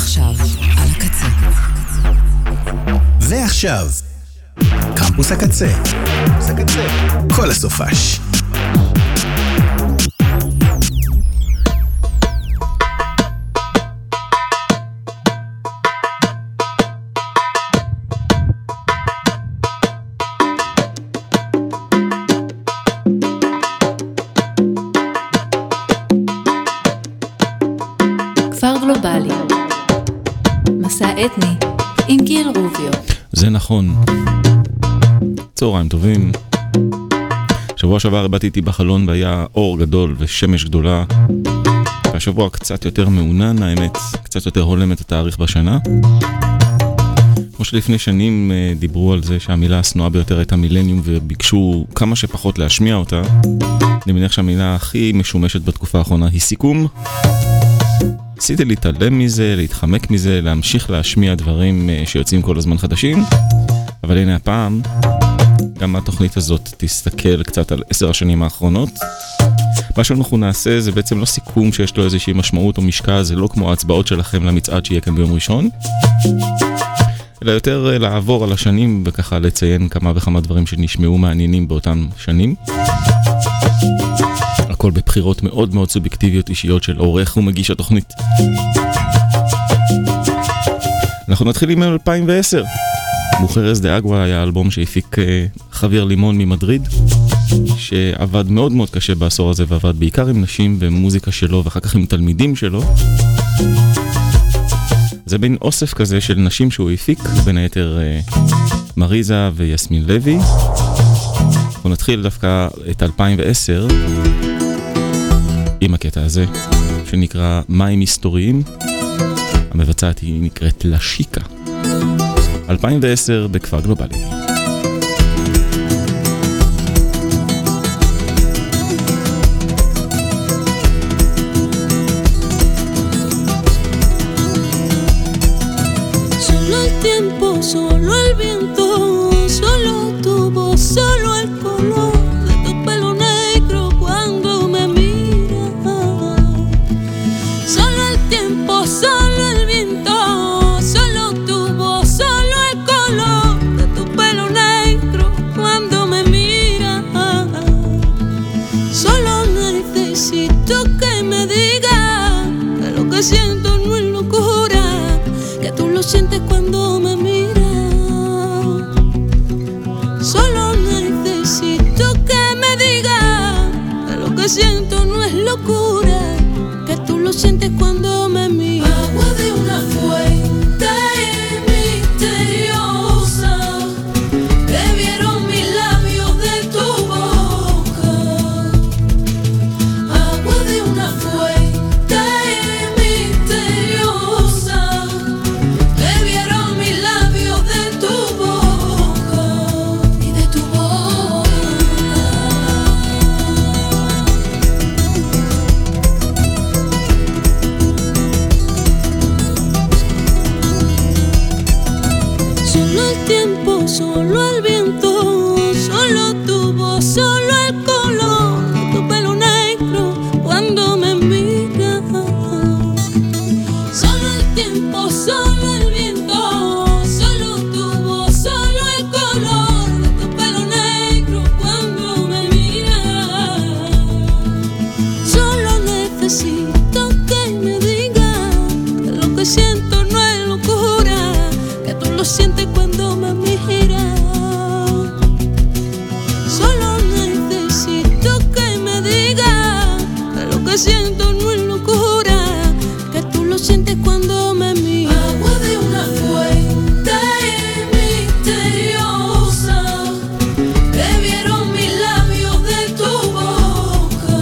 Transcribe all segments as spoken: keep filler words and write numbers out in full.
ועכשיו, על הקצה. ועכשיו, קמפוס הקצה. קמפוס הקצה. כל הסופש. כפר גלובלי, מסע אתני עם גיל רוביו. זה נכון. צהריים טובים. שבוע שעבר הבאתי איתי בחלון והיה אור גדול ושמש גדולה, והשבוע קצת יותר מעונן, האמת, קצת יותר הולם את התאריך בשנה. כמו שלפני שנים דיברו על זה שהמילה השנואה ביותר הייתה מילניום וביקשו כמה שפחות להשמיע אותה. אני מניח שהמילה הכי משומשת בתקופה האחרונה היא סיכום. ניסיתי להתעלם מזה, להתחמק מזה, להמשיך להשמיע דברים שיוצאים כל הזמן חדשים, אבל הנה הפעם, גם התוכנית הזאת תסתכל קצת על עשר השנים האחרונות. מה שאנחנו נעשה זה בעצם לא סיכום שיש לו איזושהי משמעות או משקע, זה לא כמו ההצבעות שלכם למצעד שיהיה כאן ביום ראשון, אלא יותר לעבור על השנים וככה לציין כמה וכמה דברים שנשמעו מעניינים באותם שנים. הכל בבחירות מאוד מאוד סובייקטיביות אישיות של עורך ומגיש התוכנית. אנחנו נתחיל עם אלפיים ועשר. מוחרס דה אגווה היה אלבום שהפיק חביר לימון ממדריד, שעבד מאוד מאוד קשה בעשור הזה ועבד בעיקר עם נשים ומוזיקה שלו ואחר כך עם תלמידים שלו. זה בין אוסף כזה של נשים שהוא הפיק, בין היתר מריזה ויסמין לוי. אנחנו נתחיל דווקא את אלפיים ועשר עם הקטע הזה שנקרא מים היסטוריים. המבצעת היא נקראת לשיקה. אלפיים ועשר בכפר גלובלי. Solo el tiempo, solo el viento, solo tu voz, solo el color de tu pelo negro cuando me miras. Solo el tiempo, solo el viento, solo tu voz, solo el color de tu pelo negro cuando me miras. Solo necesito que me digas que lo que siento no es locura, que tú lo sientes cuando me miras. Solo necesito que me digas que lo que siento no es locura, que tú lo sientes cuando me miras. Agua de una fuente misteriosa, bebieron mis labios de tu boca. Agua de una fuente misteriosa, bebieron mis labios de tu boca y de tu boca. Solo el tiempo, solo el viento, solo tu voz, solo el color de tu pelo negro cuando me miras. Solo el tiempo, solo el viento, solo tu voz, solo el color de tu pelo negro cuando me miras. Solo necesito que me digas que lo que siento no es locura, que tú lo sientes cuando me miras. Solo necesito que me digas que lo que siento no es locura, que tú lo sientes cuando me miras. Agua de una fuente misteriosa, bebieron mis labios de tu boca.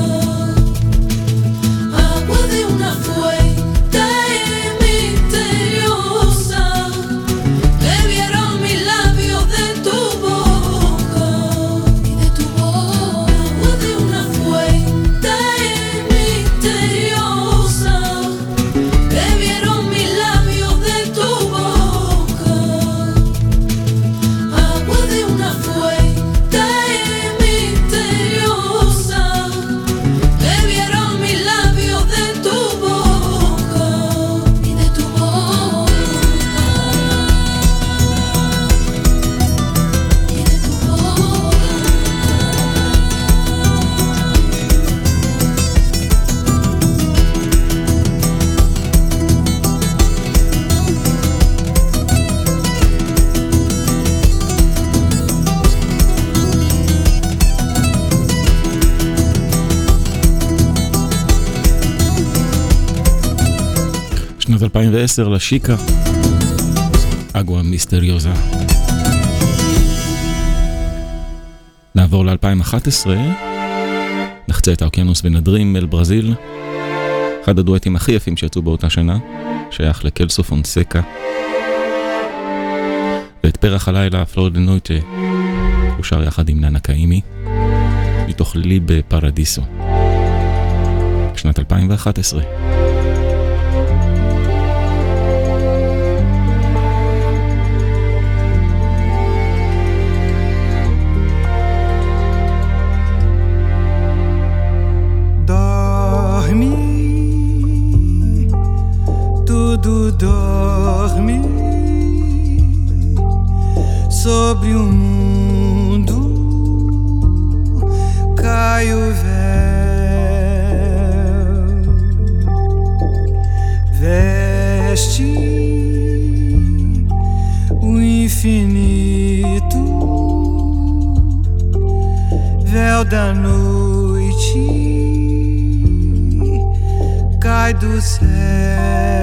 Agua de una fuente misteriosa, bebieron mis labios de tu boca y de tu boca. Agua de una fuente misteriosa. אז אלפיים ועשר לשיקה, אגווה מיסטריוזה. נעבור ל-אלפיים ואחת עשרה, נחצה את האוקיינוס ונדרים אל ברזיל, אחד הדואטים הכי יפים שיצאו באותה שנה, שייך לקלסו פונסקה, ואת פרח הלילה, פלור דה נויטה, הוא שר יחד עם ננה קאימי, מתוך לילי בפרדיסו, שנת אלפיים ואחת עשרה. Dorme sobre o mundo, cai o véu, veste o infinito, véu da noite, cai do céu.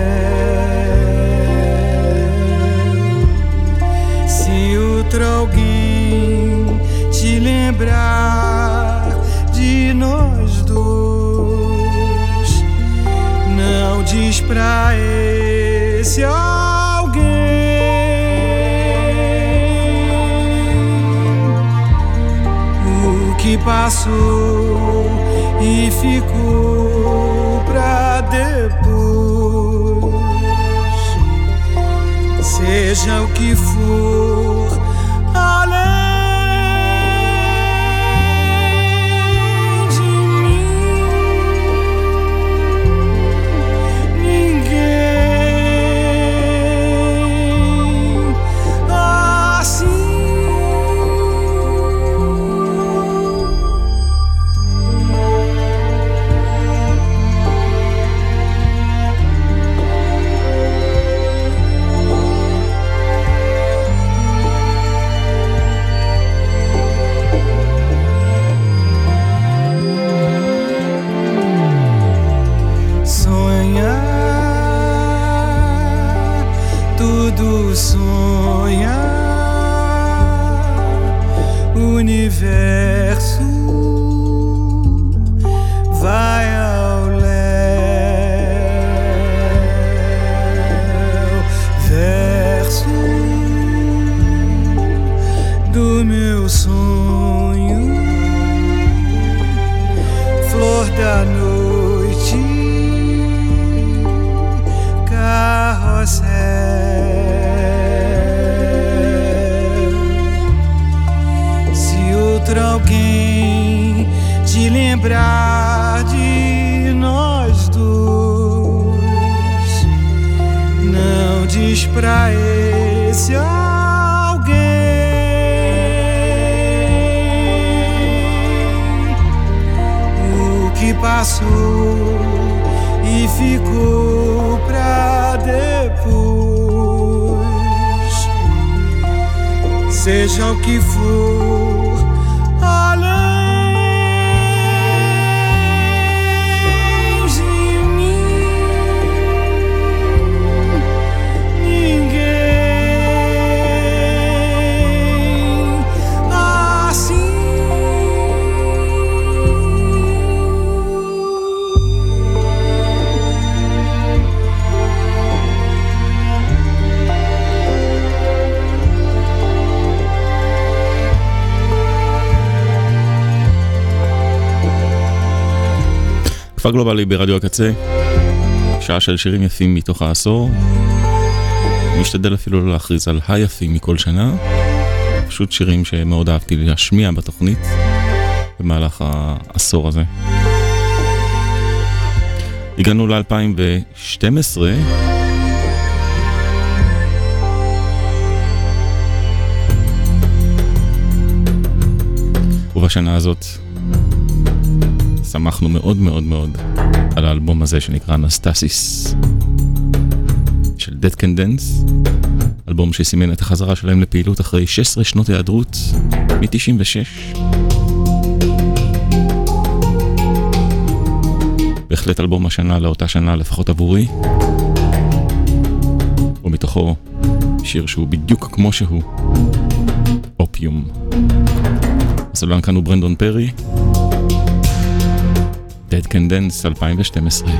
Outro alguém te lembrar de nós dois, não diz pra esse alguém o que passou e ficou pra depois, seja o que for. Universo vai ao léu, verso do meu sonho, flor da noite, carrossel. Alguém te lembrar de nós dois, não diz pra esse alguém o que passou e ficou pra depois, seja o que for. כפר גלובלי ברדיו הקצה, שעה של שירים יפים מתוך העשור. משתדל אפילו לא להכריז על היפים מכל שנה, פשוט שירים שמאוד אהבתי להשמיע בתוכנית במהלך העשור הזה. הגענו ל-אלפיים ושתים עשרה, ובשנה הזאת שמחנו מאוד מאוד מאוד על האלבום הזה שנקרא אנסטסיס של Dead Can Dance, אלבום שסימן את החזרה שלהם לפעילות אחרי שש עשרה שנות היעדרות מ-תשעים ושש. בהחלט אלבום השנה לאותה שנה, לפחות עבורי. השחור, שיר שהוא בדיוק כמו שהוא, אופיום. הסולן כאן הוא ברנדון פרי, Dead Can Dance אלפיים ושתים עשרה.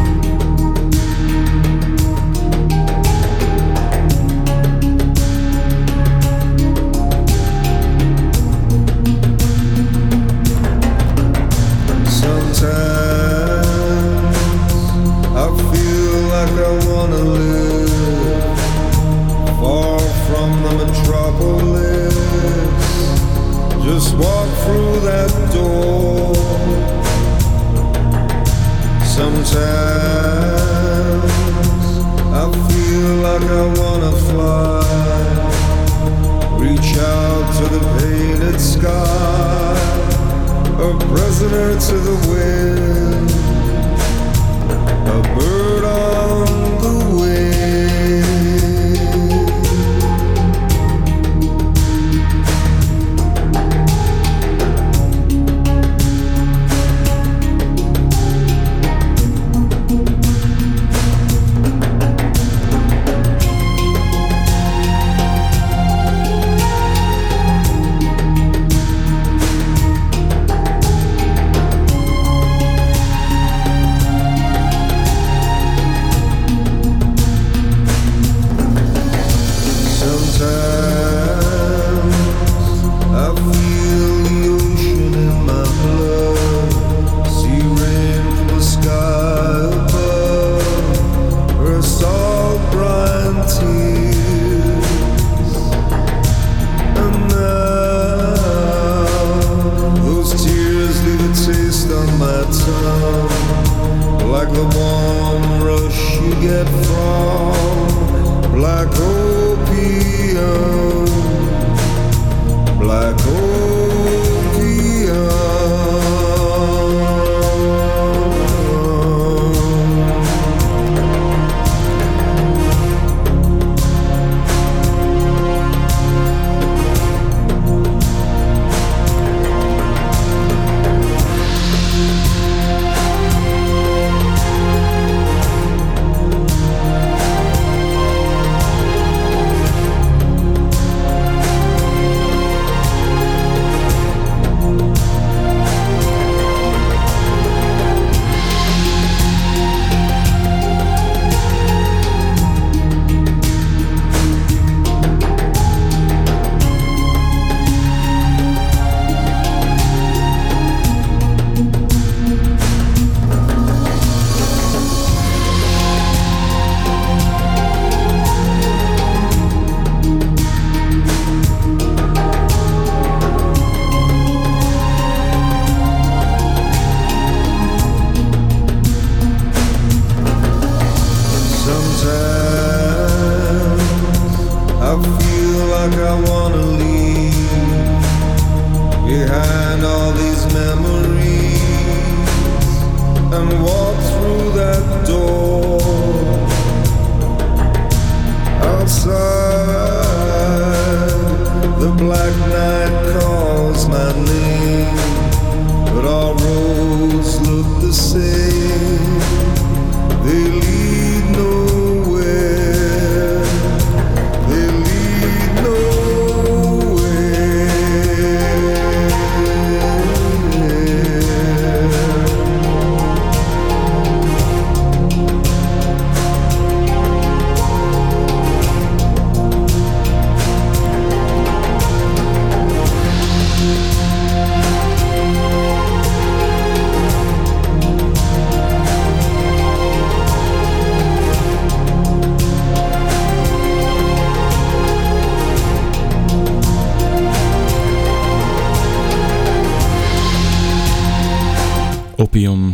אופיום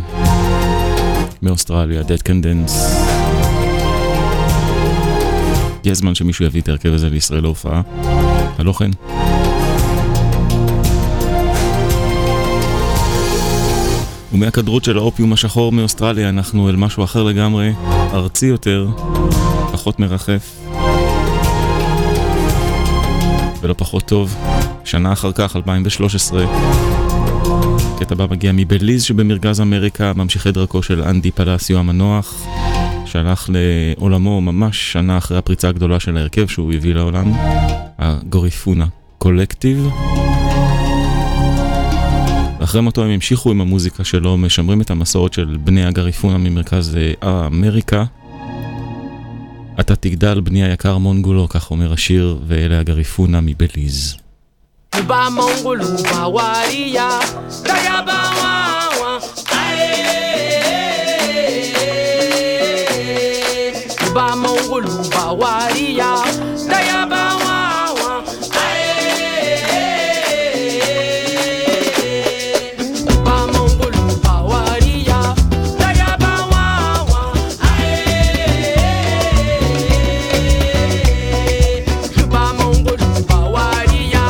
מאוסטרליה, Dead Can Dance. יש זמן שמישהו יביא את הרכב הזה לישראל להופעה, הלא כן? ומהכדרות של האופיום השחור מאוסטרליה אנחנו אל משהו אחר לגמרי, ארצי יותר, פחות מרחף ולא פחות טוב. שנה אחר כך, אלפיים ושלוש עשרה, קטע בה מגיע מבליז שבמרכז אמריקה, ממשיכי דרכו של אנדי פלסיו המנוח, שהלך לעולמו ממש שנה אחרי הפריצה הגדולה של ההרכב שהוא הביא לעולם, הגריפונה קולקטיב. אחרי מותו הם המשיכו עם המוזיקה שלו, משמרים את המסורת של בני הגריפונה ממרכז אמריקה. אתה תגדל בני היקר מונגולו, כך אומר השיר, ואלה הגריפונה מבליז. Ba mongolu ba waria daya ba wa wa ba mongolu ba waria daya ba wa wa ba mongolu ba waria daya ba wa wa ba mongolu ba waria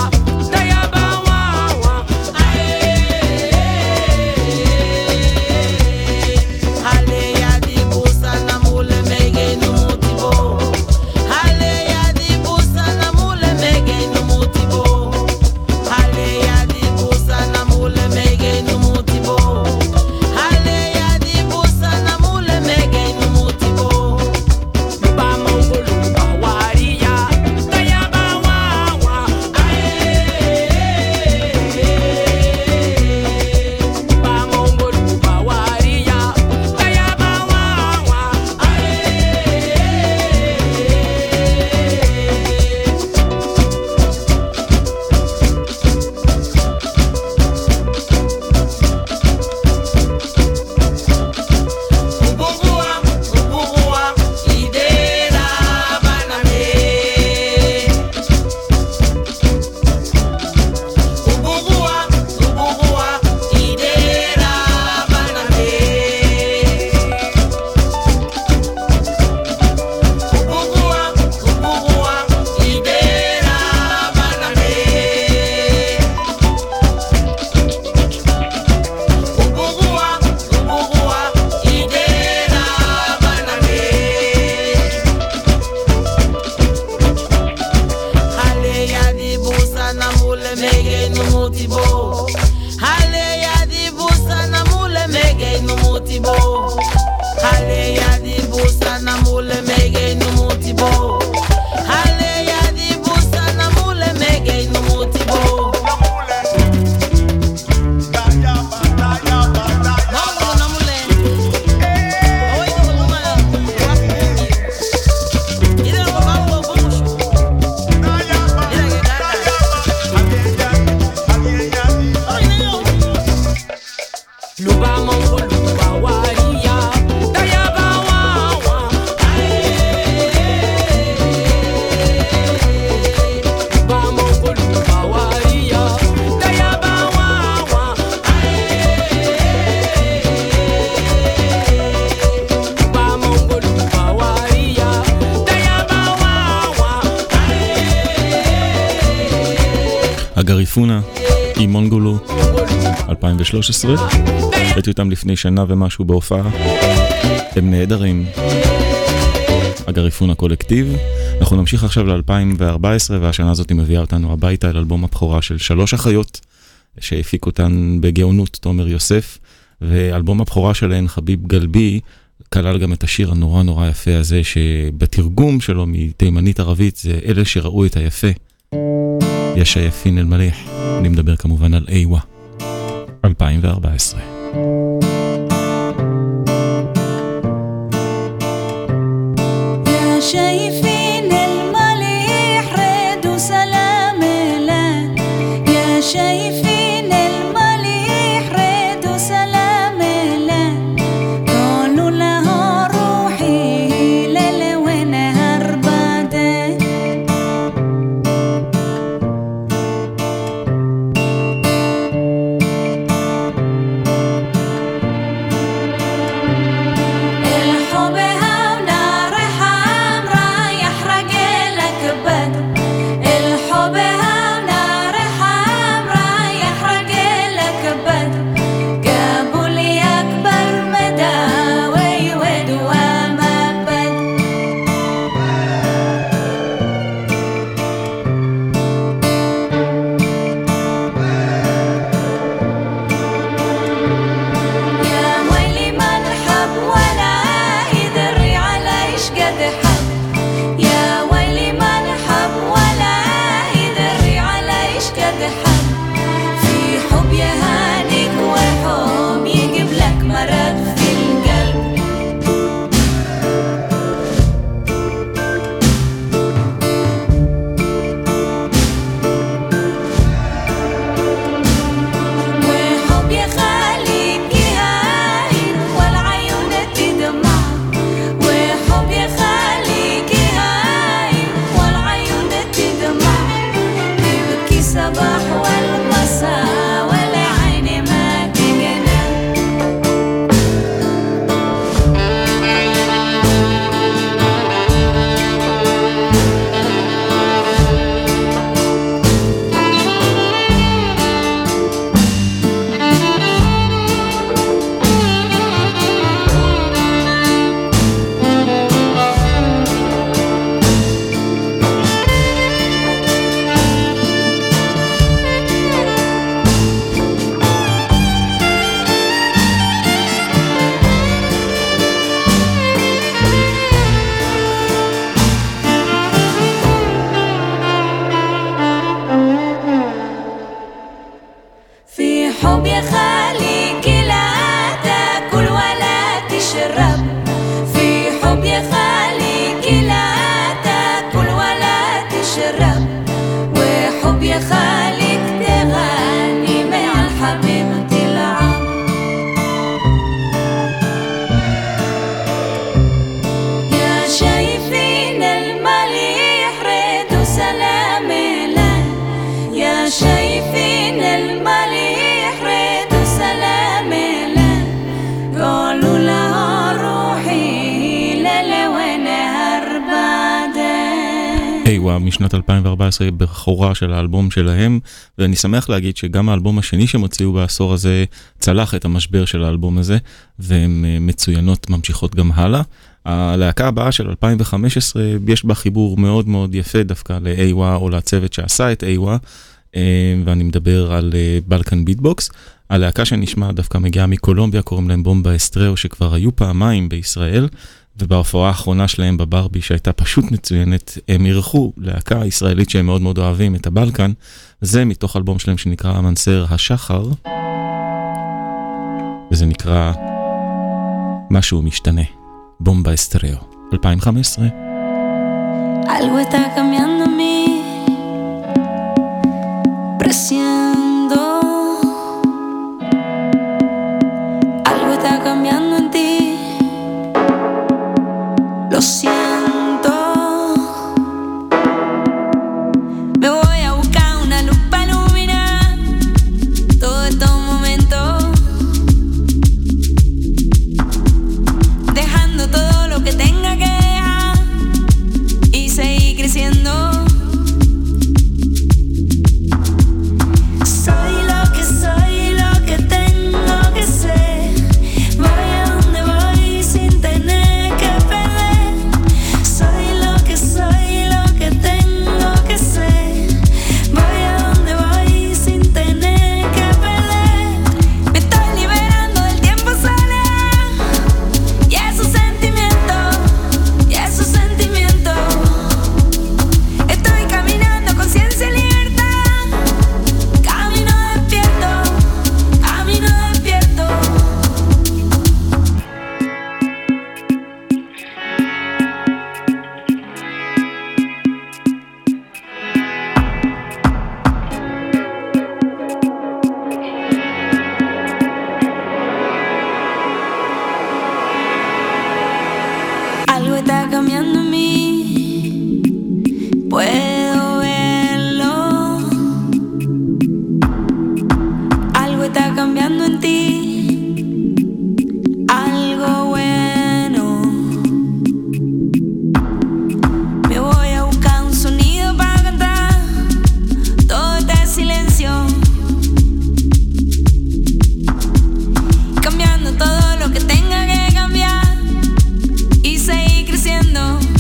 הגריפונה עם מונגולו אלפיים ושלוש עשרה, ראיתי אותם לפני שנה ומשהו בהופעה, הם נהדרים. הגריפונה קולקטיב. אנחנו נמשיך עכשיו ל-אלפיים וארבע עשרה, והשנה הזאת מביאה אותנו הביתה אל אלבום הבכורה של שלוש אחיות שהפיק אותן בגאונות תומר יוסף, ואלבום הבכורה שלהן חביב גלבי כלל גם את השיר הנורא נורא יפה הזה, שבתרגום שלו מתימנית ערבית זה אלה שראו את היפה, יש היפין אל מליח. אני מדבר כמובן על איווה אלפיים וארבע עשרה. شايفين المليح رد وسلام له يا شايفين المليح رد وسلام له قالوا له روحي ليل ونهار بعده الحب هونا ريحة تحب في حب يهانيك وحب يجيب لك مرض في القلب وحب يخليك يهاين والعيون تدمع وحب يخليك يهاين والعيون تدمع تبكي صباح والمساء والعين ما تقنع في حب يخليك لا تاكل ولا تشرب في حب يخليك لا تاكل ولا تشرب وحب يخليك تغني مع الحبيب تلعب يا شايفين المليح ريدوا سلام له يا شايفين المليح ريدوا سلام له قالوا لها روحي ليلة ونهار بعدين איווה משנת אלפיים וארבע עשרה בחורה של האלבום שלהם, ואני שמח להגיד שגם האלבום השני שהם הוציאו בעשור הזה צלח את המשבר של האלבום הזה, והן מצוינות ממשיכות גם הלאה. הלהקה הבאה של אלפיים וחמש עשרה יש בה חיבור מאוד מאוד יפה דווקא לאיווה או לצוות שעשה את איווה, ואני מדבר על בלקן ביטבוקס. הלהקה שנשמע דווקא מגיעה מקולומביה, קוראים להם בומבה אסטריאו, שכבר היו פעמיים בישראל, ובהופעה האחרונה שלהם בברבי שהייתה פשוט מצוינת, הם אירחו להקה ישראלית שהם מאוד מאוד אוהבים, את הבלקן. זה מתוך אלבום שלהם שנקרא המנסר השחר, וזה נקרא משהו משתנה. בומבה אסטריאו, אלפיים וחמש עשרה. Algo está cambiando en mí Presiento Algo está cambiando en ti Lo siento Me voy a buscar una luz para iluminar Todos estos momentos Dejando todo lo que tenga que dejar Y seguir creciendo Soy lo que soy, lo que tengo que ser Voy a donde voy sin tener que perder Soy lo que soy, lo que tengo que ser Voy a donde voy sin tener que perder Me estoy liberando del tiempo soledad Y esos sentimientos, y esos sentimientos Estoy caminando conciencia y libertad Camino despierto, camino despierto Algo está cambiando en mí Puedo verlo Algo está cambiando en ti Algo bueno Me voy a buscar un sonido para cantar Todo este silencio Cambiando todo lo que tenga que cambiar Y seguir creciendo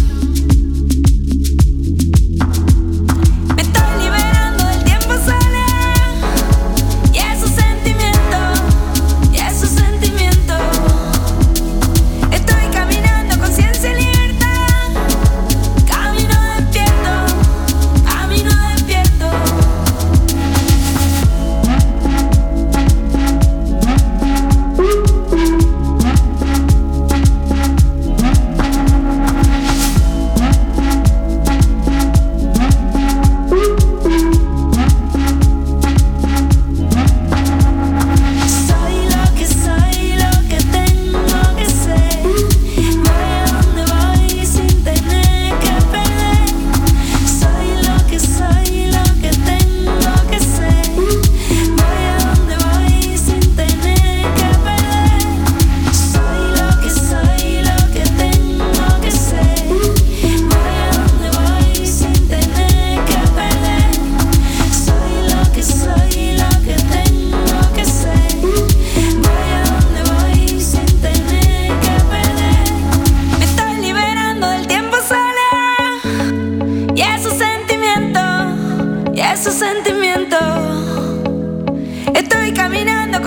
Me estoy liberando del tiempo soledad Y esos sentimientos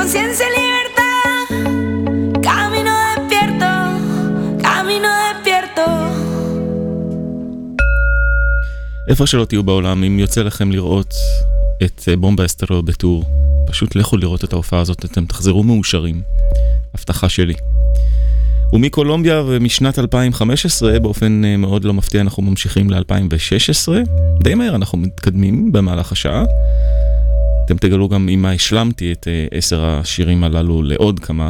conciencia y libertad. Camino despierto, camino despierto. איפה שלא תהיו בעולם, אם יוצא לכם לראות את בומבה אסטרו בטור, פשוט לכו לראות את ההופעה הזאת, אתם תחזרו מאושרים. הבטחה שלי. ומקולומביה ומשנת אלפיים וחמש עשרה, באופן מאוד לא מפתיע, אנחנו ממשיכים ל-אלפיים ושש עשרה. די מהר אנחנו מתקדמים במהלך השעה. אתם תגלו גם עם מה השלמתי את עשר השירים הללו לעוד כמה.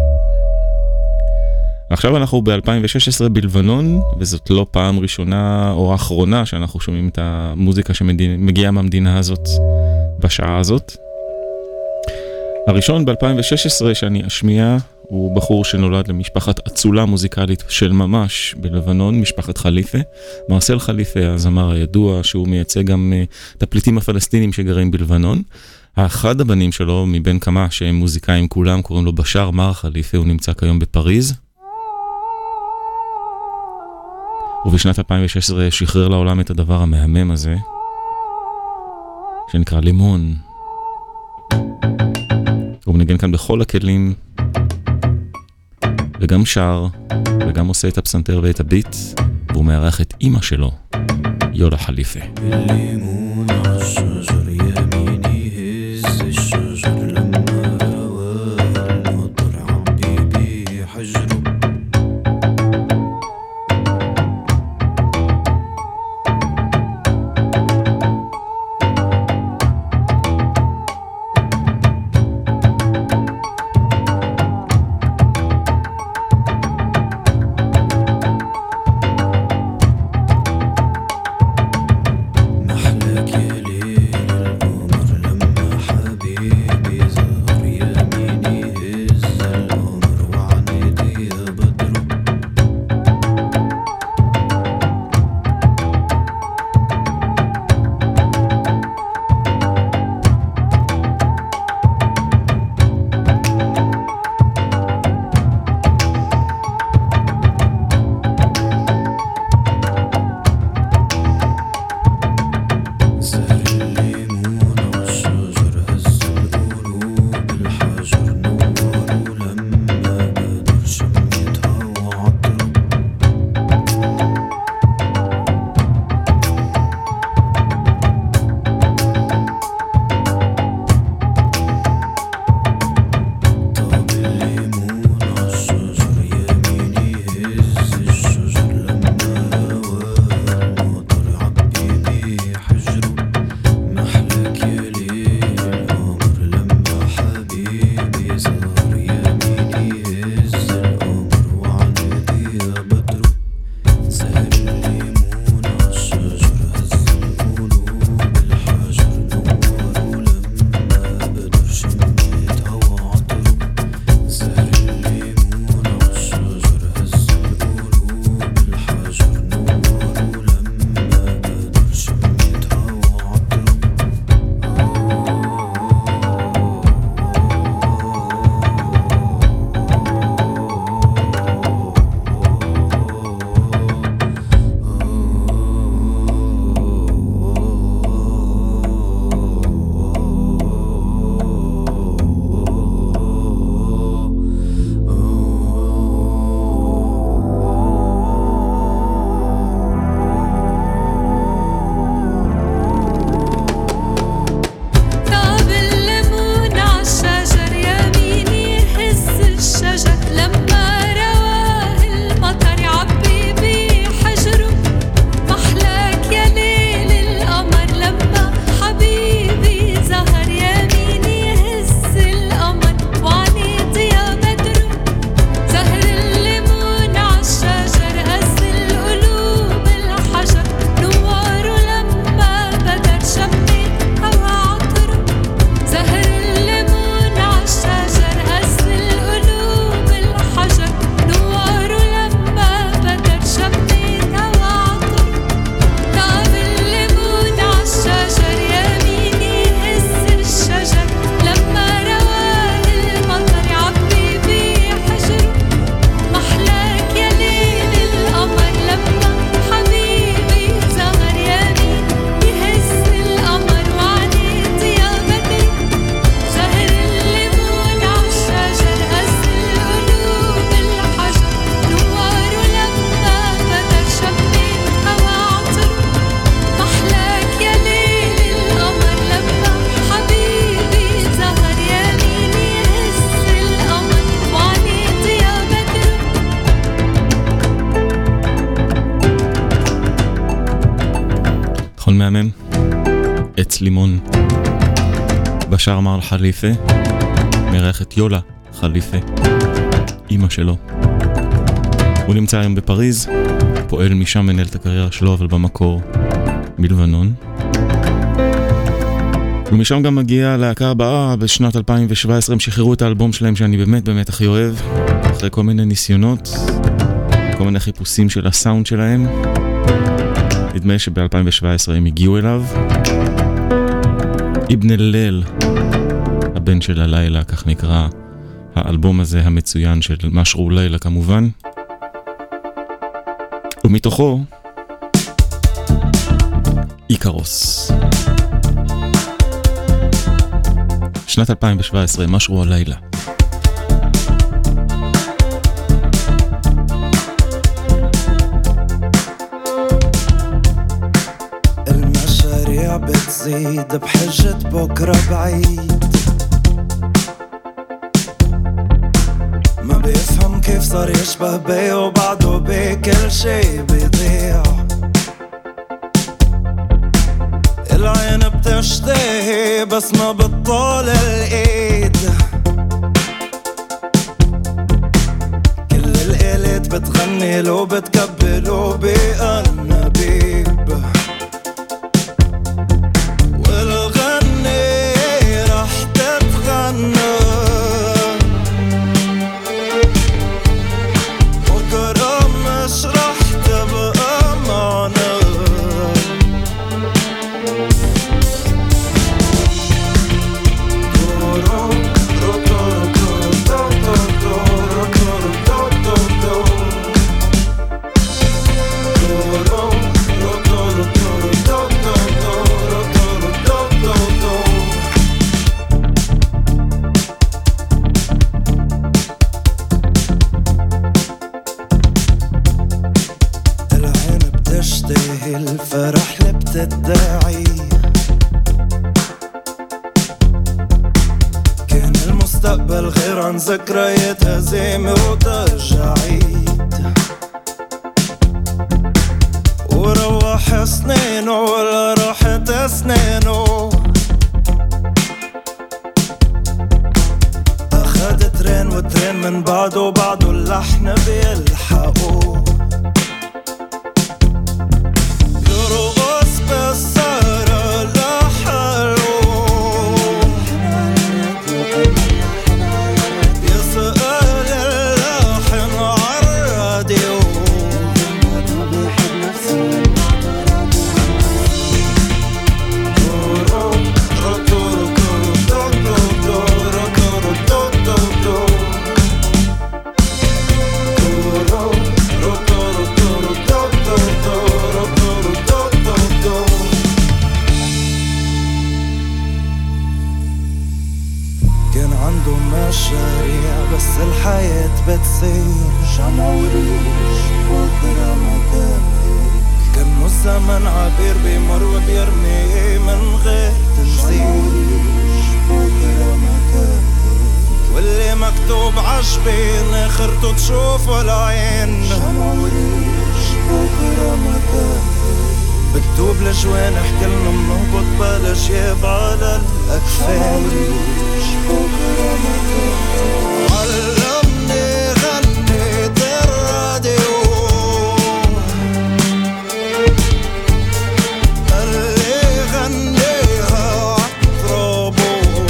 עכשיו אנחנו ב-אלפיים ושש עשרה בלבנון, וזאת לא פעם ראשונה או האחרונה שאנחנו שומעים את המוזיקה שמגיעה מהמדינה הזאת בשעה הזאת. הראשון ב-אלפיים ושש עשרה שאני אשמיע הוא בחור שנולד למשפחת אצולה מוזיקלית של ממש בלבנון, משפחת חליפה. מרסל חליפה, הזמר הידוע, שהוא מייצג גם את הפליטים הפלסטינים שגרים בלבנון. האחד הבנים שלו, מבין כמה שהם מוזיקאים כולם, קוראים לו בשאר מר חליפה, הוא נמצא כיום בפריז. ובשנת אלפיים ושש עשרה שחרר לעולם את הדבר המהמם הזה, שנקרא לימון. הוא מנגן כאן בכל הכלים, וגם שר, וגם עושה את הפסנתר ואת הביט, והוא מארח את אמא שלו, יולה חליפה. الليمون عالشجر يميني هز الشجر لما رواه المطر عبي بيه حجره محلك يا ليل מהמם, עץ לימון, בשאר מר חליפה, מרחת יולה חליפה, אמא שלו. הוא נמצא היום בפריז, פועל משם, מנהל את הקריירה שלו, אבל במקור בלבנון. ומשם גם מגיע להקה הבאה. בשנת אלפיים שבע עשרה הם שחררו את האלבום שלהם שאני באמת באמת הכי אוהב, אחרי כל מיני ניסיונות, כל מיני חיפושים של הסאונד שלהם. נדמה שב-אלפיים שבע עשרה הם הגיעו אליו. אבן אל-ליל, הבן של הלילה, כך נקרא האלבום הזה המצוין של משרו לילה כמובן. ומתוכו איקרוס. שנת אלפיים שבע עשרה, משרו הלילה. المشاريع بتزيد بحجة بكرة بعيد، ما بيفهم كيف صار يشبه بيه وبعده بكل شي بيضيع. العين بتشتهي بس ما بتطال الايد، كل الالات بتغني له بتكبله بأنابيب، والغني رح تتغنى بكرة مش رح تبقى معنا. الفرح اللي بتدعي كان المستقبل غير عن ذكريات هزيمة وترجعيد، وروح سنينه ولا راحت سنينه، أخد ترين وترين من بعده وبعده اللحن بيلحقوه، يرقص بالسهرة لحاله، يسأل اللحن عالراديو، مشاريع بس الحياة بتصير شمعوريش بكرة مكانك، كأنه الزمن عبير بيمر وبيرمي من غير تنسيش بكرة مكانك، واللي مكتوب عجبين اخرته تشوفه العين شمعوريش بكرة مكانك، بكتوب لجوان احكيلنا منهبط بلا شيب على الأكفان. علمني غنيت الراديو اللي غنيها عطربو،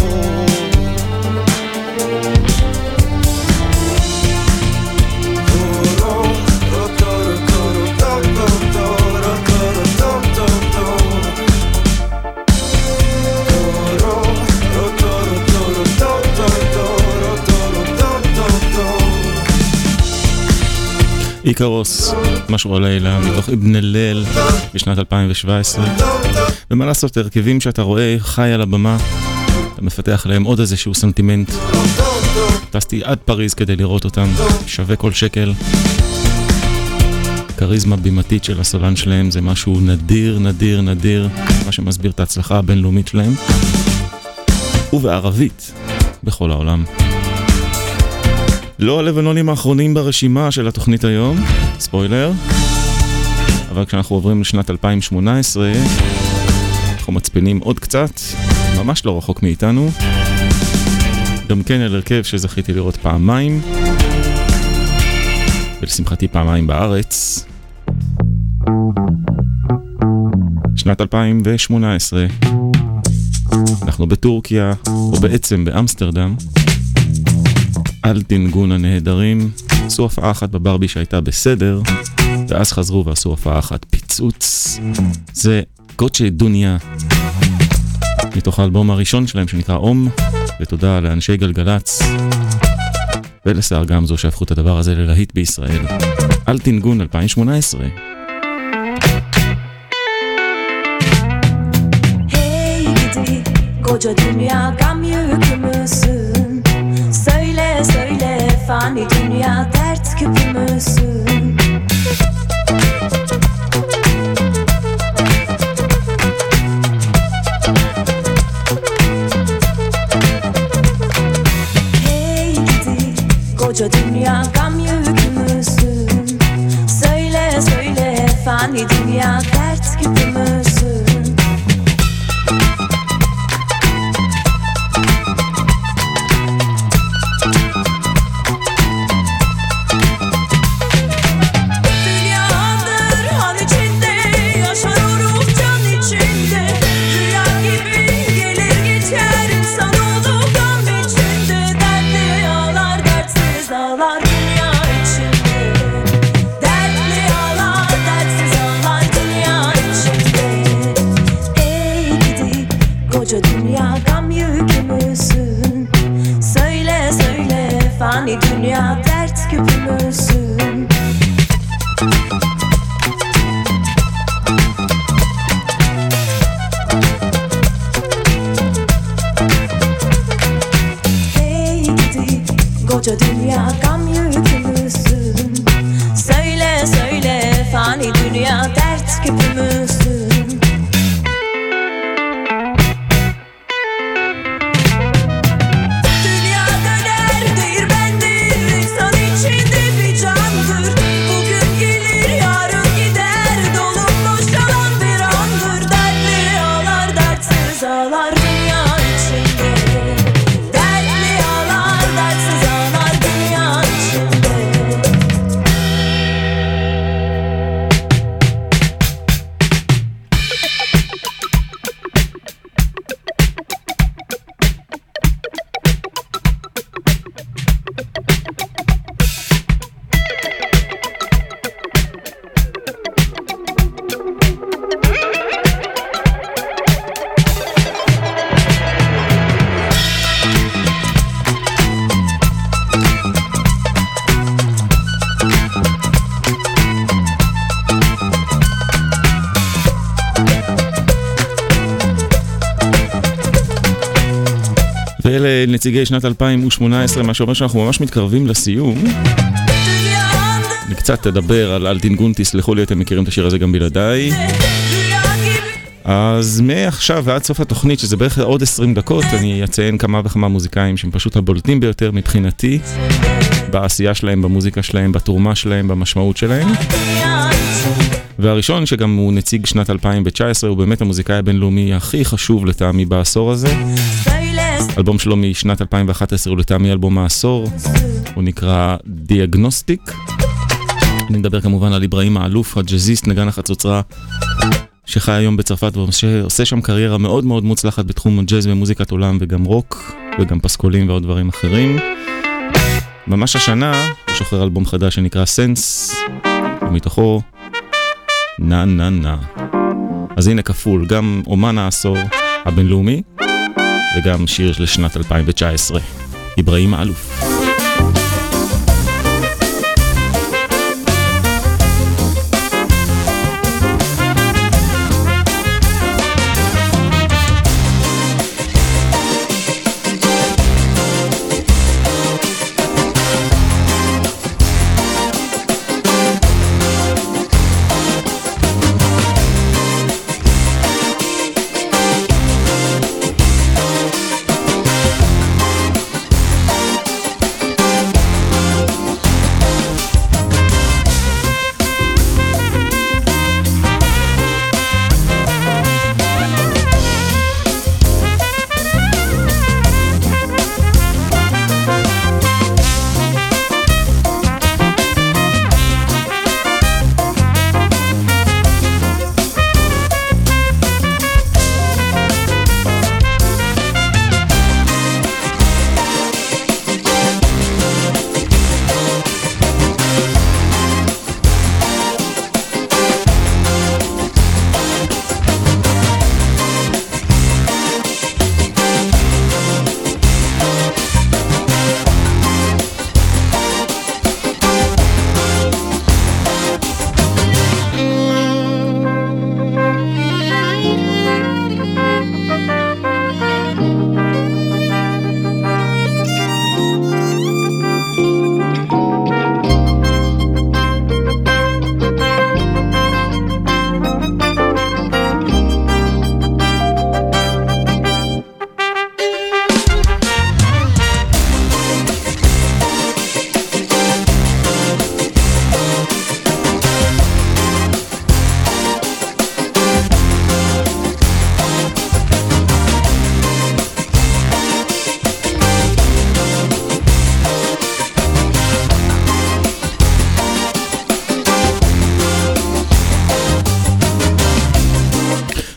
איקרוס, משרו הלילה, מתוך אבן אל-ליל בשנת אלפיים שבע עשרה. ומה לעשות, הרכבים שאתה רואה חי על הבמה, אתה מפתח להם עוד איזשהו סנטימנט. טסתי עד פריז כדי לראות אותם, שווה כל שקל. קריזמה בימתית של הסולן שלהם זה משהו נדיר, נדיר, נדיר, מה שמסביר את ההצלחה הבינלאומית שלהם. ובערבית, בכל העולם. לא הלבנונים האחרונים ברשימה של התוכנית היום, ספוילר, אבל כשאנחנו עוברים לשנת אלפיים שמונה עשרה, אנחנו מצפנים עוד קצת, ממש לא רחוק מאיתנו. גם כן על הרכב שזכיתי לראות פעמיים, ולשמחתי פעמיים בארץ. שנת אלפיים ושמונה עשרה, אנחנו בטורקיה, או בעצם באמסטרדם. אלטינגון הנהדרים עשו הופעה אחת בברבי שהייתה בסדר, ואז חזרו ועשו הופעה אחת פיצוץ. זה גוצ'ה דוניה, מתוך האלבום הראשון שלהם שנקרא אום, ותודה לאנשי גלגלץ ולשר גמזו שהפכו את הדבר הזה ללהיט בישראל. אלטינגון אלפיים ושמונה עשרה. Hey gidi koca dünya gam yükü müsün? Söyle söyle fani dünya dert küpü müsün? Hey gidi koca dünya gam yükü müsün? Söyle söyle fani dünya dert küpü müsün? Koca dünya gam yükü müsün? Söyle söyle fani dünya dert küpü müsün? Hey gidi koca dünya gam yükü müsün? Söyle söyle fani dünya dert küpü müsün? ואלה נציגי שנת אלפיים ושמונה עשרה, מה שאומר שאנחנו ממש מתקרבים לסיום. אני קצת תדבר על אלטינגון, תסלחו לי, אתם מכירים את השיר הזה גם בלעדיי. אז מעכשיו ועד סוף התוכנית, שזה בערך עוד עשרים דקות, אני אציין כמה וכמה מוזיקאים שהם פשוט הבולטים ביותר מבחינתי, בעשייה שלהם, במוזיקה שלהם, בתרומה שלהם, במשמעות שלהם. והראשון שגם הוא נציג שנת אלפיים תשע עשרה, הוא באמת המוזיקאי הבינלאומי הכי חשוב לטעמי בעשור הזה. אלבום שלו משנת אלפיים ואחת עשרה הוא לטעמי אלבום העשור, הוא נקרא דיאגנוסטיק. אני מדבר כמובן על איברהים האלוף, הג'אזיסט, נגן החצוצרה, שחי היום בצרפת ועושה שם קריירה מאוד מאוד מוצלחת בתחום הג'אז ומוזיקת עולם וגם רוק וגם פסקולים ועוד דברים אחרים. ממש השנה הוא שוחרר אלבום חדש שנקרא סנס, ומתוכו נה נה נה. אז הנה כפול, גם אומן העשור הבינלאומי וגם שיר לשנת אלפיים תשע עשרה, איברהים האלוף.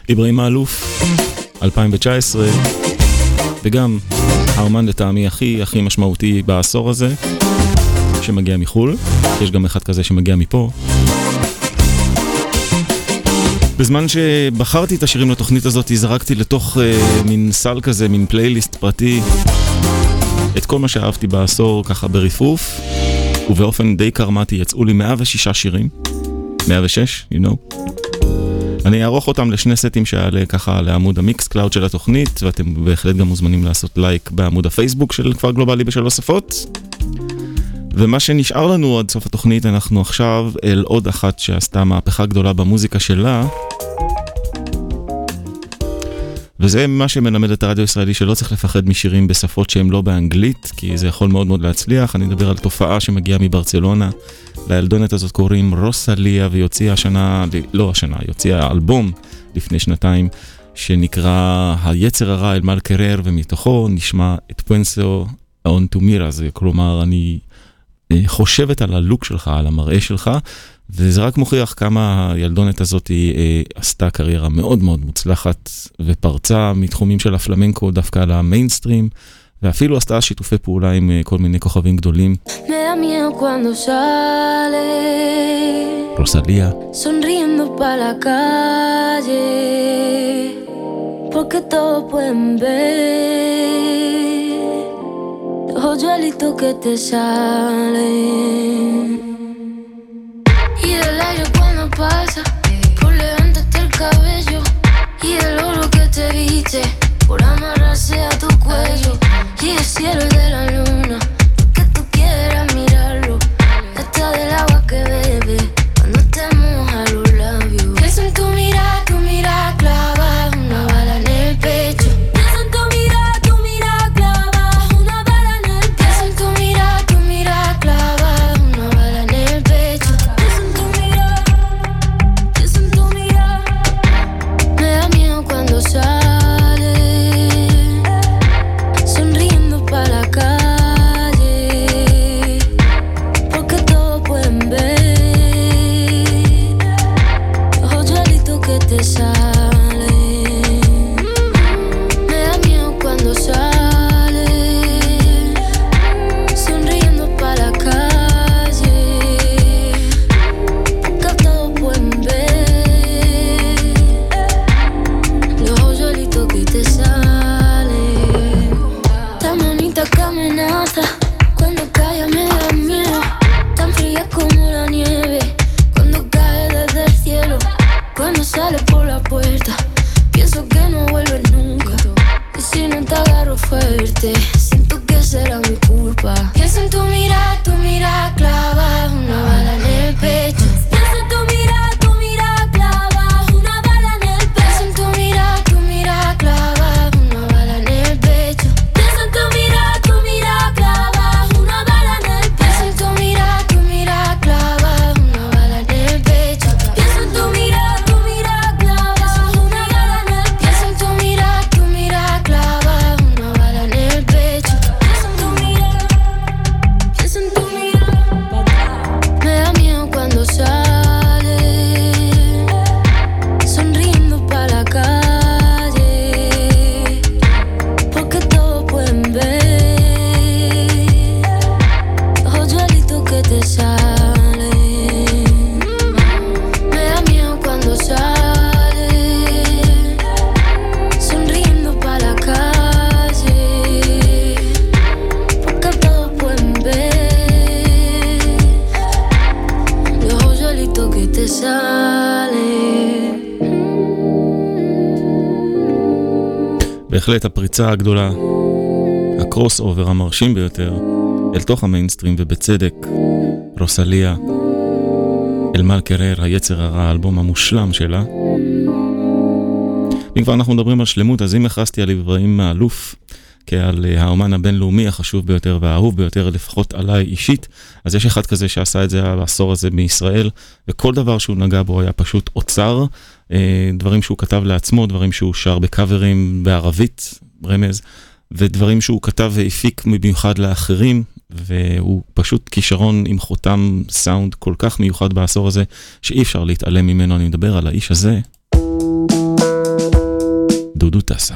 איברהים מאלוף, אלפיים תשע עשרה, וגם האומן לטעמי הכי הכי משמעותי בעשור הזה, שמגיע מחול, יש גם אחד כזה שמגיע מפה. בזמן שבחרתי את השירים לתוכנית הזאת, זרקתי לתוך uh, מין סל כזה, מין פלייליסט פרטי, את כל מה שאהבתי בעשור ככה בריפוף, ובאופן די קרמטי יצאו לי מאה ושש שירים, מאה ושש, you know. אני אערוך אותם לשני סטים שעלה ככה לעמוד המיקס קלאוד של התוכנית, ואתם בהחלט גם מוזמנים לעשות לייק בעמוד הפייסבוק של כפר גלובלי בשלוש שפות. ומה שנשאר לנו עד סוף התוכנית, אנחנו עכשיו אל עוד אחת שעשתה מהפכה גדולה במוזיקה שלה, וזה מה שמלמד את הרדיו הישראלי, שלא צריך לפחד משירים בשפות שהם לא באנגלית, כי זה יכול מאוד מאוד להצליח. אני מדבר על תופעה שמגיעה מברצלונה. לילדונת הזאת קוראים רוסליה, ויוציאה השנה, לא השנה, יוציאה אלבום לפני שנתיים, שנקרא היצר הרע אל מל קרר, ומתוכו נשמע את פונסו און טומירה, זה כלומר, אני חושבת על הלוק שלך, על המראה שלך, וזה רק מוכיח כמה הילדונת הזאת היא אה, עשתה קריירה מאוד מאוד מוצלחת, ופרצה מתחומים של הפלמנקו דווקא על המיינסטרים, ואפילו עשתה שיתופי פעולה עם אה, כל מיני כוכבים גדולים. רוסליה. Sonriendo pa la calle, porque todos pueden ver los hoyuelitos que te salen. Y el aire cuando pasa por levantarte el cabello, y el oro que te viste por amarrarse a tu cuello, y el cielo de la luna porque tú quieras mirarlo, hasta del agua que bebe cuando te moja los labios. Pienso en tu mirada, tu mirada clava una bala en el pecho. Pienso en tu mirada, tu mirada clava una bala en el pecho. Pienso en tu mirada, tu mirada clava una bala en el pecho. Pienso en tu mirada, pienso en tu mirada. Me da miedo cuando sale sonriendo pa' la calle, porque todos pueden ver los hoyuelitos que te salen. Me da miedo cuando sale sonriendo pa' la calle, porque todos pueden ver los hoyuelitos que te salen. Tan bonita que amenaza, cuando calla me da miedo. Tan fría como la nieve, cuando cae desde el cielo. Cuando sale por la puerta, pienso que no vuelves nunca. Y si no te agarro fuerte, siento que será mi culpa. Pienso en tu mirada, tu mirada clava una bala en el pecho. Pienso en tu mirada, tu mirada clava una bala en el pecho. Pienso en tu mirada, tu mirada clava una bala en el pecho. Pienso en tu mirada, tu mirada clava una bala en el pecho. Pienso en tu mirada, tu mirada clava una bala en el pecho. Pienso en tu mirada, tu mirada clava una bala en el pecho. Pienso en tu mirada, tu mirada clava una bala en el pecho. Pienso en tu mirada, pienso en tu mirada. Me da miedo cuando sale sonriendo pa' la calle, porque todos pueden ver los hoyuelitos que te salen. Me da miedo cuando sale sonriendo pa' la calle, porque todos pueden ver los hoyuelitos que te salen. בהחלט הפריצה הגדולה, הקרוס אובר המרשים ביותר, אל תוך המיינסטרים, ובצדק, רוסליה, אל מל קרר, היצר הרע, האלבום המושלם שלה. אם כבר אנחנו מדברים על שלמות, אז אם הכרסתי על איברהים מאלוף, כעל האומן הבינלאומי החשוב ביותר והאהוב ביותר, לפחות עליי אישית, אז יש אחד כזה שעשה את זה בעשור הזה בישראל, וכל דבר שהוא נגע בו היה פשוט אוצר, דברים שהוא כתב לעצמו, דברים שהוא שר בקאברים בערבית, רמז, ודברים שהוא כתב והפיק במיוחד לאחרים, והוא פשוט כישרון עם חותם סאונד כל כך מיוחד בעשור הזה, שאי אפשר להתעלם ממנו. אני מדבר על האיש הזה. דודו טסה.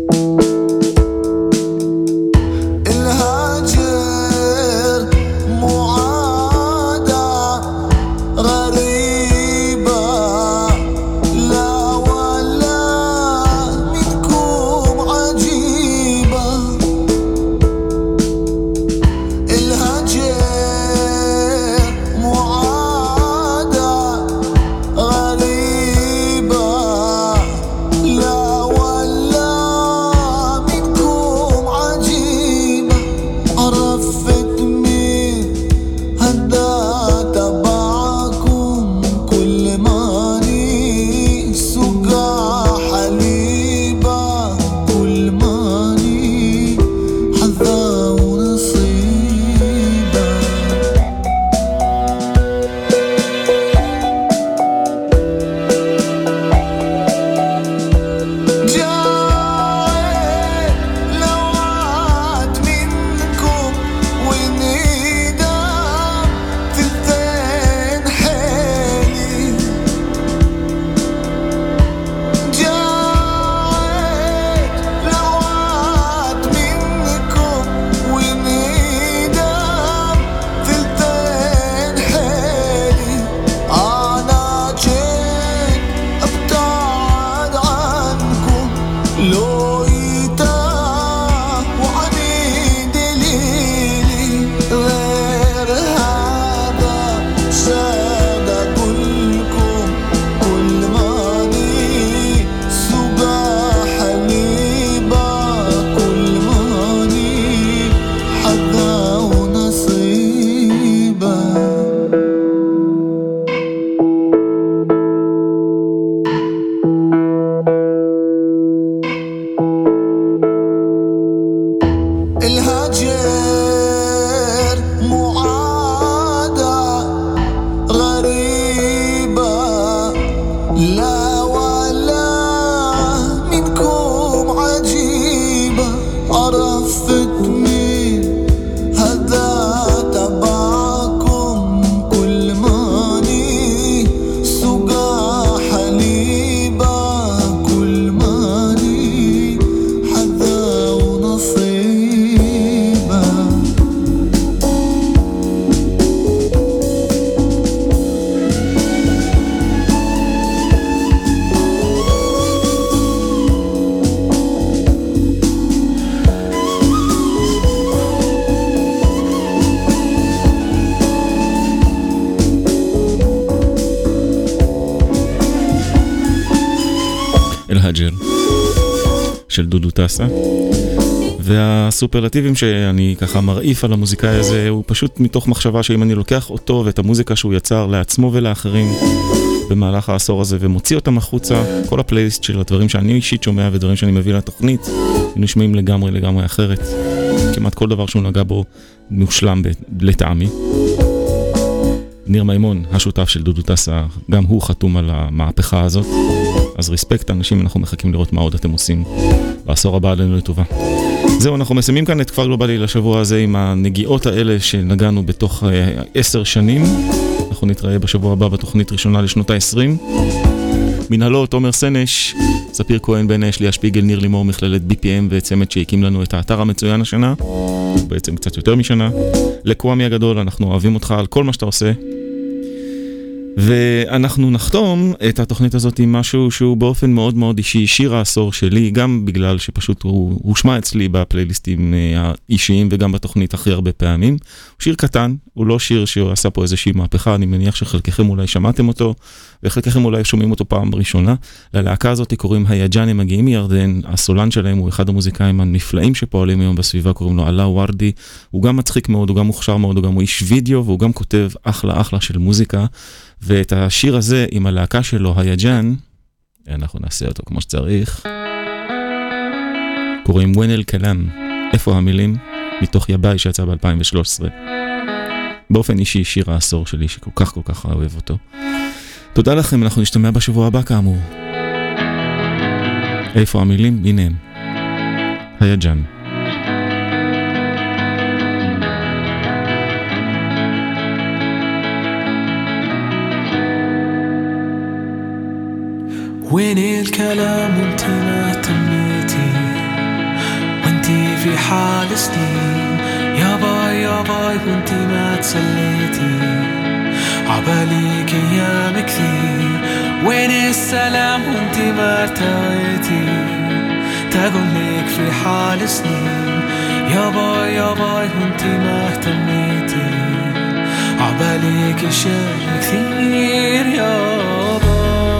אל-הג'ר של דודו טסה, והסופרלטיבים שאני ככה מרעיף על המוזיקאי הזה הוא פשוט מתוך מחשבה שאם אני לוקח אותו ואת המוזיקה שהוא יצר לעצמו ולאחרים במהלך העשור הזה ומוציא אותם החוצה, כל הפלייליסט של הדברים שאני אישית שומע ודברים שאני מביא לתוכנית נשמעים לגמרי לגמרי אחרת. כמעט כל דבר שהוא נגע בו מושלם לטעמי. ניר מימון, השותף של דודו טסה, גם הוא חתום על המהפכה הזאת. אז ריספקט אנשים, אנחנו מחכים לראות מה עוד אתם עושים בעשור הבא עלינו לטובה. זהו, אנחנו מסיימים כאן את כפר גלובלי לשבוע הזה עם הנגיעות האלה שנגענו בתוך עשר שנים. אנחנו נתראה בשבוע הבא בתוכנית ראשונה לשנות ה-עשרים. מנהלות, תומר סנש, ספיר כהן, בן אש, ליה שפיגל, ניר לימור, מכללת בי פי אם וצמת שהקים לנו את האתר המצוין השנה, בעצם קצת יותר משנה. לקוואמי הגדול, אנחנו אוהבים אותך על כל מה שאתה עושה. ואנחנו נחתום את התוכנית הזאת עם משהו שהוא באופן מאוד מאוד אישי, שיר העשור שלי, גם בגלל שפשוט הוא הושמע אצלי בפלייליסטים האישיים וגם בתוכנית הכי הרבה פעמים. הוא שיר קטן, הוא לא שיר שהוא עשה פה איזושהי מהפכה, אני מניח שחלקכם אולי שמעתם אותו, וחלקכם אולי שומעים אותו פעם ראשונה. ללהקה הזאת קוראים היג'אן, הם מגיעים מירדן, הסולן שלהם הוא אחד המוזיקאים הנפלאים שפועלים היום בסביבה, קוראים לו עלה ורדי, הוא גם מצחיק מאוד, הוא גם מוכשר מאוד, הוא גם הוא איש וידאו, והוא גם כותב אחלה אחלה של מוזיקה. ואת השיר הזה עם הלהקה שלו, היג'אן, אנחנו נעשה אותו כמו שצריך. קוראים ווין אל כלם. איפה המילים? מתוך יבאי שיצא ב-אלפיים ושלוש עשרה. באופן אישי, שיר העשור שלי, שכל כך כל כך אוהב אותו. תודה לכם, אנחנו נשתמע בשבוע הבא כאמור. איפה המילים? הנה הם. היג'אן. وين الكلام وانت ما تمني حال سنين يابا يابا وانتي ما تسليتي عباليك ايام كثير وين السلام وانتي ما ارتويتي تقولك في حال سنين يابا يابا وانتي ما اهتميتي عباليك اشياء كثير يابا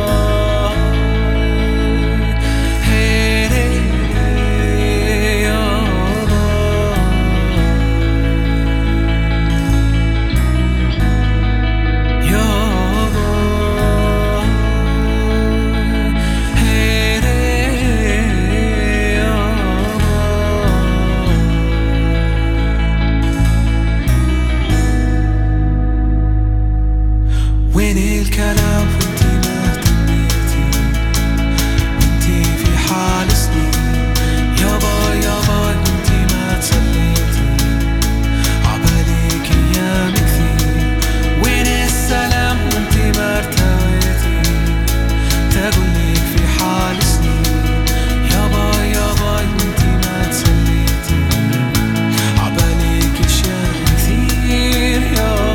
وين الكلام وانتي ما اهتميتي وانتي في حال سنين يابا يابا وانتي ما تسليتي عباليك ايام كثير وين السلام وانتي ما ارتويتي تقولك في حال سنين يابا يابا وانتي ما تسليتي عباليك اشياء كثير يابا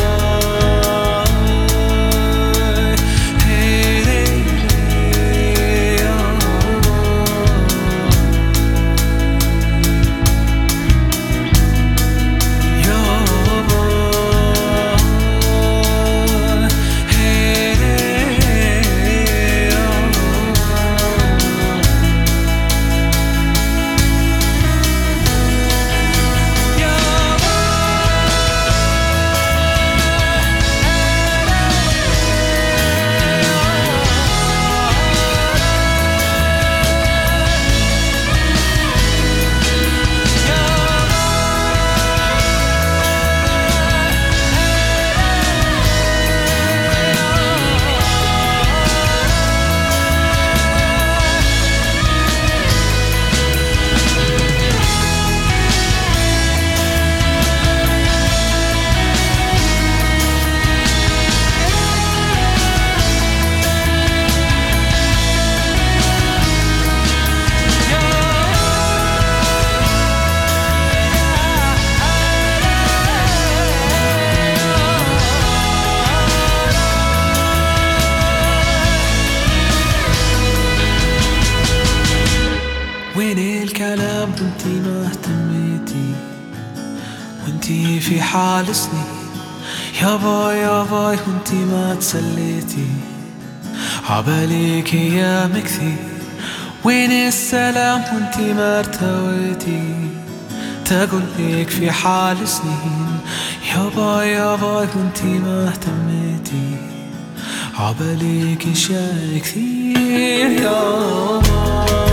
وين الكلام وانتي ما اهتميتي وانتي في حال سنين يابا يابا وانتي ما تسليتي عباليك ايام كثير وين السلام وانتي ما ارتويتي تقولك في حال سنين يابا يابا وانتي ما اهتميتي عباليك اشياء كثير يابا